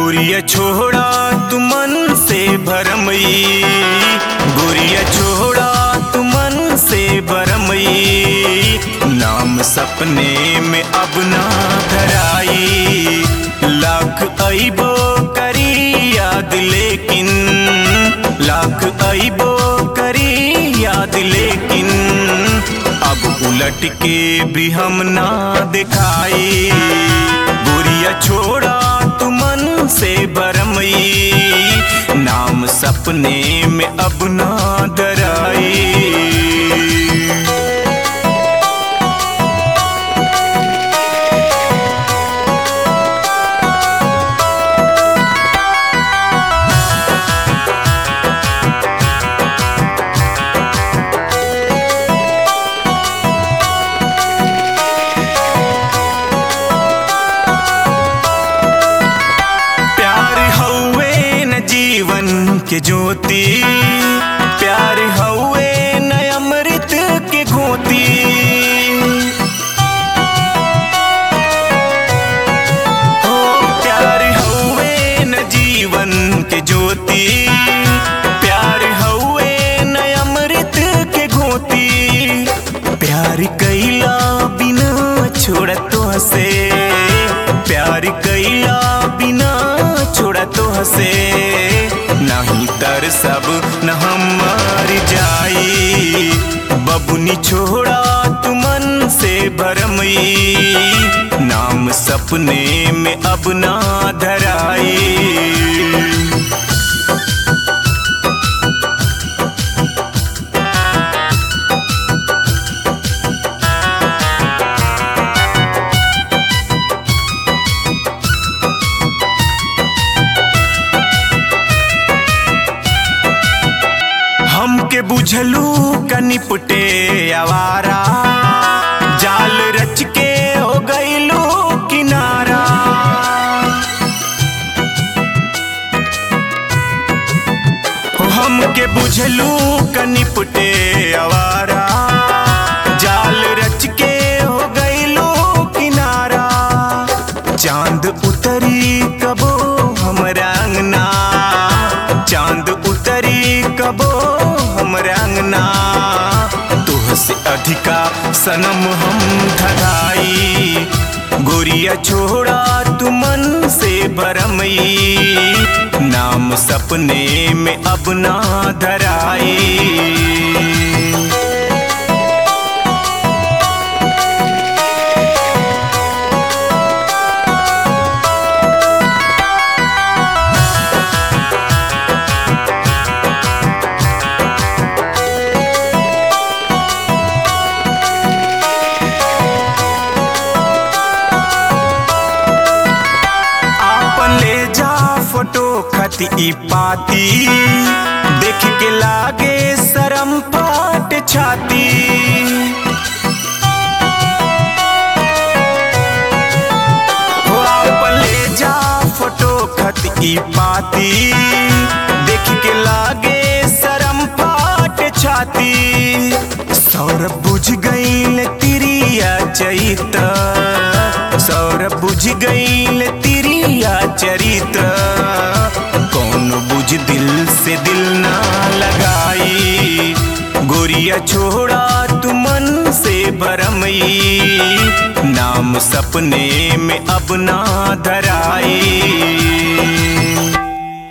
गोरिया छोड़ा तू मन से भरमई, गोरिया छोड़ा तू मन से भरमई, नाम सपने में अब ना धराई। लाख अइबो करी याद लेकिन, लाख अइबो करी याद लेकिन, अब उलट के भी हम ना दिखाई। गोरिया छोड़ा तू मन से भरमई, नाम सपने में अब ना धराई। के ज्योति प्यार हउए न अमृत के घोती, हो प्यार हउए न जीवन के ज्योति, प्यार हउए न अमृत के घोती। प्यार कैला बिना छोड़ा तो हसे, प्यार कैला बिना छोड़ा तो हसे, नहीं तर सब न हम मर जाई। बबुनी छोड़ा तू मन से भरमई, नाम सपने में अब ना धराई। हमके बुझलू कनिपटे आवारा, जाल रच के हो गईलू किनारा। हो हमके बुझलू कनिपटे आवारा, जाल रच के हो गईलू किनारा। चांद उतरी कबो हमरा अंगना, चांद उतरी कबो हमरा अंगना, तुहसे अधिका सनम हम धराई। गोरिया छोड़ा तू मन से भरमई, नाम सपने में अब ना धराई। फोटो खती ई पाती, देख के लागे शरम फाट छाती। हो आप ले जा फोटो खती ई पाती, देख के लागे शरम फाट छाती। सौरभ बुझ गईल तिरिया चैत, सौरभ बुझ गईल तिरिया चरित्र, कौन बुझ दिल से दिल ना लगाई। गोरिया छोड़ा तू मन से भरमई, नाम सपने में अब ना धराई।